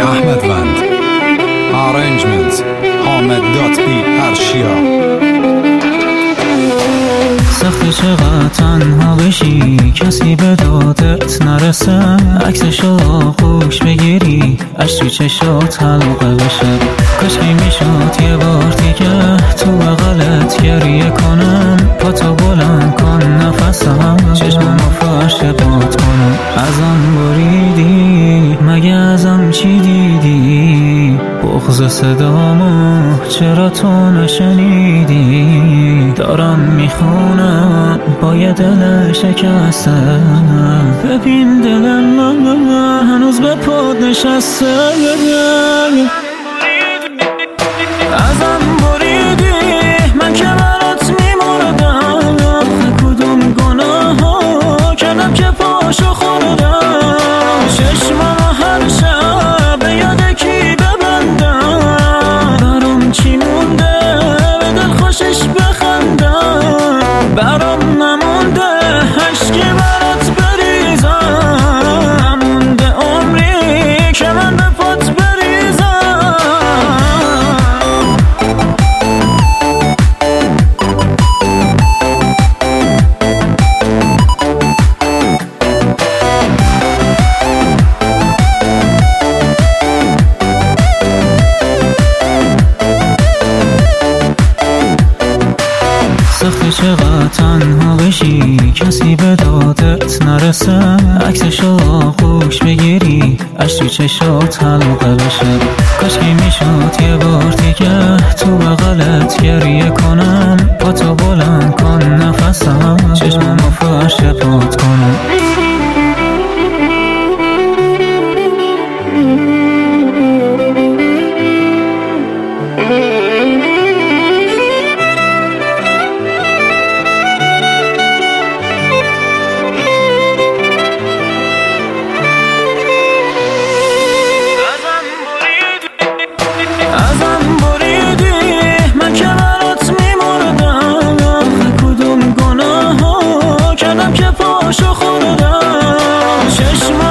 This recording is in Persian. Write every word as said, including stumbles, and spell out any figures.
احمدوند. Arrangement حامد دات بی پرشیا. سخت چقدر تنها بشی کسی به دادت نرسه، عکسشو خوش بگیری اش تو چشات حلقه بشه. کاشکی میشد یه بار دیگه تو بغلت گریه کنم، پاتو بلند کن نفسم چشممو فرش پات کنم. ازم بریدی مگه ازم چی دیدی؟ بغض صدامو چرا تو نشنیدی؟ دارم میخونم با یه دل شکسته، ببین دل من هنوز به پاد نشسته. ازم بریدی من که برات میمردم، کدوم گناه ها کردم که پاشو خوردم. چشمم هر شب به یاد کی ببندم، برام چی مونده به دل خوشش بخندم. برام نمونده عشقی برات بریزم، نمونده عمری که من به پات بریزم. سخت چقدر تنها بشی کسی به دادت نرسه، عکسشو خوش بگیری اش تو چشات حلقه بشه. کاشکی میشد یه بار دیگه تو بغلت گریه کنم، پاتو بلند کن نفسم چشممو فرش پات کنم. ازم بریدی من که برات میمردم، کدوم گناه ها کردم که پاشو خوردم. چشم